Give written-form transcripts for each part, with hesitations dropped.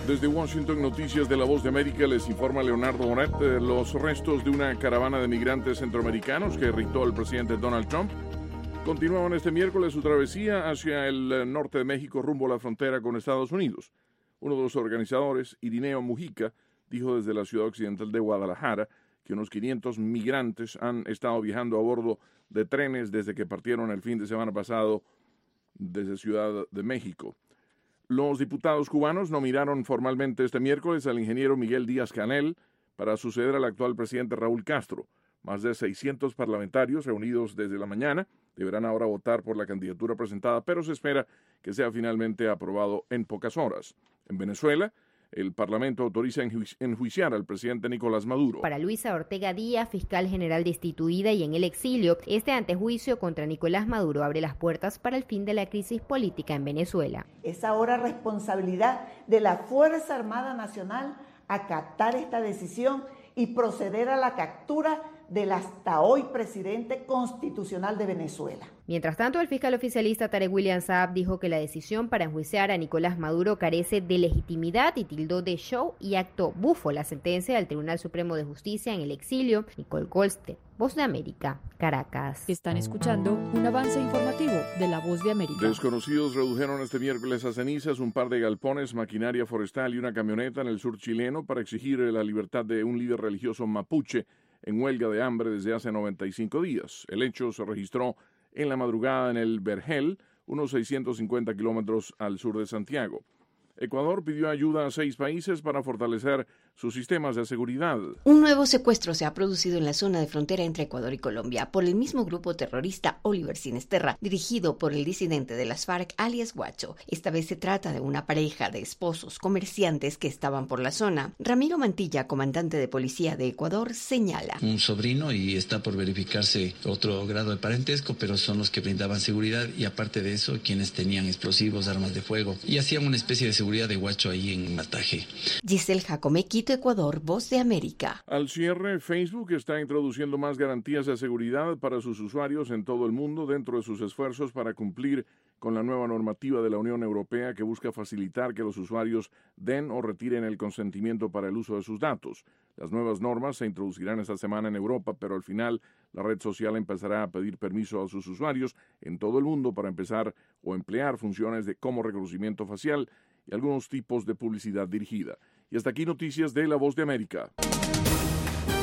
Desde Washington, Noticias de La Voz de América, les informa Leonardo Bonet. Los restos de una caravana de migrantes centroamericanos que irritó al presidente Donald Trump continuaban este miércoles su travesía hacia el norte de México rumbo a la frontera con Estados Unidos. Uno de los organizadores, Irineo Mujica, dijo desde la ciudad occidental de Guadalajara que unos 500 migrantes han estado viajando a bordo de trenes desde que partieron el fin de semana pasado desde Ciudad de México. Los diputados cubanos nominaron formalmente este miércoles al ingeniero Miguel Díaz-Canel para suceder al actual presidente Raúl Castro. Más de 600 parlamentarios reunidos desde la mañana deberán ahora votar por la candidatura presentada, pero se espera que sea finalmente aprobado en pocas horas. En Venezuela, el Parlamento autoriza enjuiciar al presidente Nicolás Maduro. Para Luisa Ortega Díaz, fiscal general destituida y en el exilio, este antejuicio contra Nicolás Maduro abre las puertas para el fin de la crisis política en Venezuela. Es ahora responsabilidad de la Fuerza Armada Nacional acatar esta decisión y proceder a la captura del hasta hoy presidente constitucional de Venezuela. Mientras tanto, el fiscal oficialista Tarek William Saab dijo que la decisión para enjuiciar a Nicolás Maduro carece de legitimidad y tildó de show y acto bufo la sentencia del Tribunal Supremo de Justicia en el exilio. Nicole Colste, Voz de América, Caracas. Están escuchando un avance informativo de La Voz de América. Desconocidos redujeron este miércoles a cenizas un par de galpones, maquinaria forestal y una camioneta en el sur chileno para exigir la libertad de un líder religioso mapuche en huelga de hambre desde hace 95 días. El hecho se registró en la madrugada en el Vergel, unos 650 kilómetros al sur de Santiago. Ecuador pidió ayuda a 6 países para fortalecer sus sistemas de seguridad. Un nuevo secuestro se ha producido en la zona de frontera entre Ecuador y Colombia por el mismo grupo terrorista Oliver Sinesterra, dirigido por el disidente de las FARC, alias Guacho. Esta vez se trata de una pareja de esposos comerciantes que estaban por la zona. Ramiro Mantilla, comandante de policía de Ecuador, señala: un sobrino y está por verificarse otro grado de parentesco, pero son los que brindaban seguridad y aparte de eso, quienes tenían explosivos, armas de fuego y hacían una especie de seguridad de Guacho ahí en Mataje. Giselle Jacome, Quito, Ecuador, Voz de América. Al cierre, Facebook está introduciendo más garantías de seguridad para sus usuarios en todo el mundo dentro de sus esfuerzos para cumplir con la nueva normativa de la Unión Europea que busca facilitar que los usuarios den o retiren el consentimiento para el uso de sus datos. Las nuevas normas se introducirán esta semana en Europa, pero al final la red social empezará a pedir permiso a sus usuarios en todo el mundo para empezar o emplear funciones como reconocimiento facial y algunos tipos de publicidad dirigida. Y hasta aquí noticias de La Voz de América.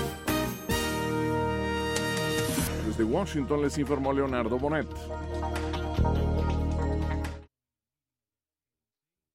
Desde Washington les informó Leonardo Bonet.